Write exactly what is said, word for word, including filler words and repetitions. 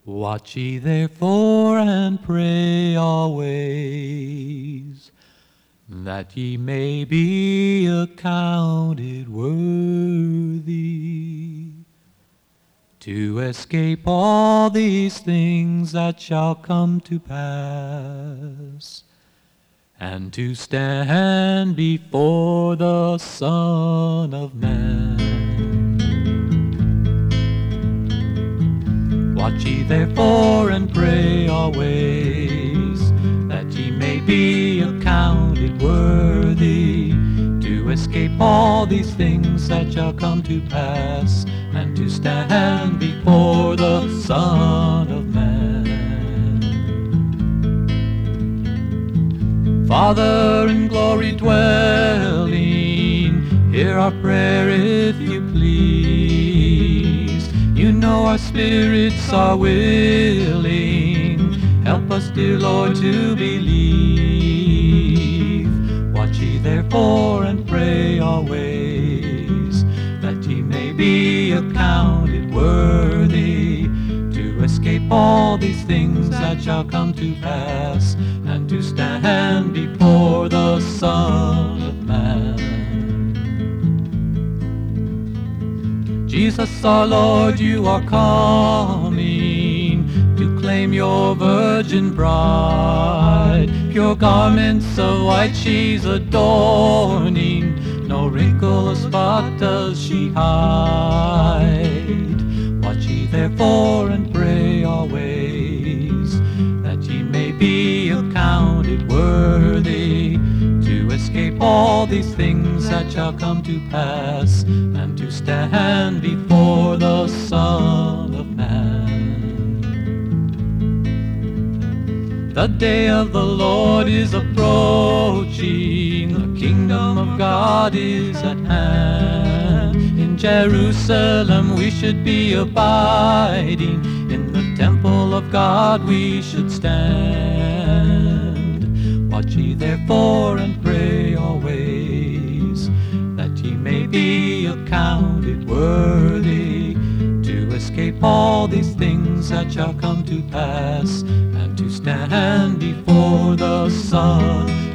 Watch ye therefore and pray always, that ye may be accounted worthy to escape all these things that shall come to pass, and to stand before the Son of Man. Watch ye therefore and pray always, that ye may be accounted worthy to escape all these things that shall come to pass, and to stand before the Son of Man. Father in glory dwelling, hear our prayer if you please. You know our spirits are willing. Help us, dear Lord, to believe. Watch ye therefore and pray always, that ye may be accounted worthy to escape all these things that shall come to pass, and to stand before the Son of Man. Jesus our Lord, you are coming to claim your virgin bride. Pure garments of white she's adorning, no wrinkle or spot does she hide. Watch ye therefore and pray always, that ye may be accounted worthy to escape all these things that shall come to pass, and to stand before the Son of Man. The day of the Lord is approaching, the kingdom of God is at hand. In Jerusalem we should be abiding, in the temple of God we should stand. Watch ye therefore and pray always, that ye may be accounted worthy to escape all these things that shall come to pass, and to stand before the Son